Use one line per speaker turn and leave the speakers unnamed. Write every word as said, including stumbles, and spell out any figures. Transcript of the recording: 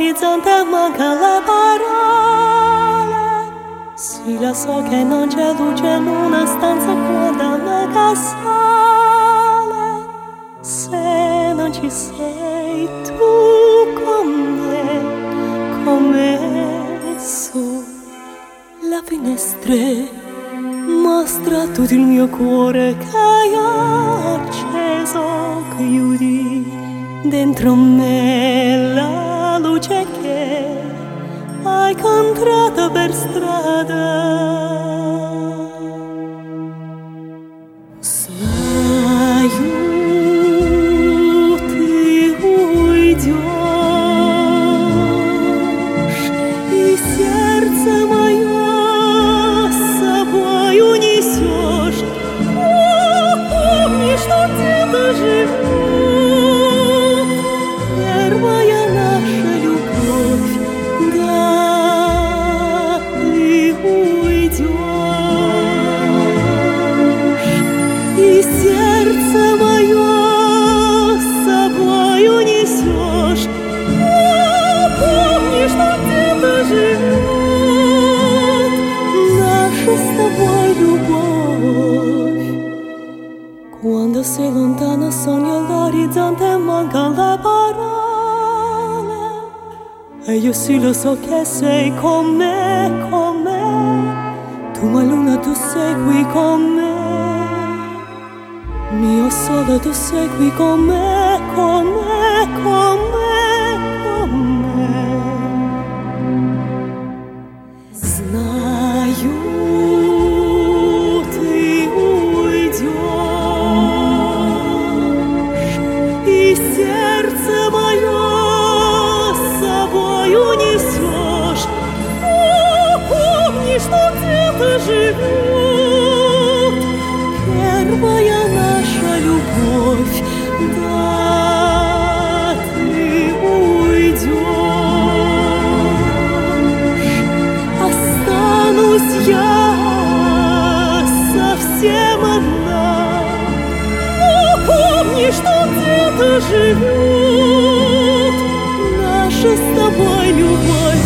all'orizzonte manca le parole. Sì, lo so che non c'è luce in una stanza quando mega sale. Se non ci sei tu con me, come sulla finestra, mostra tutto il mio cuore che ho acceso, chiudi dentro me la luce che hai incontrato per strada. Знаю, ты уйдешь, и сердце мое с собой унесешь. О, помни, что где-то живет первая наша любовь. Да, ты уйдешь, и сердце мое с собой унесешь. О, помни, что где-то живет наша с тобой любовь. Quando sei lontano sogno all'orizzonte mancano le parole. E io sì lo so che sei con me, con me. Tu ma luna tu sei qui con me. Mio sole tu sei qui con me, con me, con me, con me. Знаю, ты уйдешь, и сердце мое с собой унесешь. О, помни, что где-то живет первая наша любовь. Да, ты уйдешь, останусь я совсем одна. О, помни, что где-то живет наша с тобой любовь.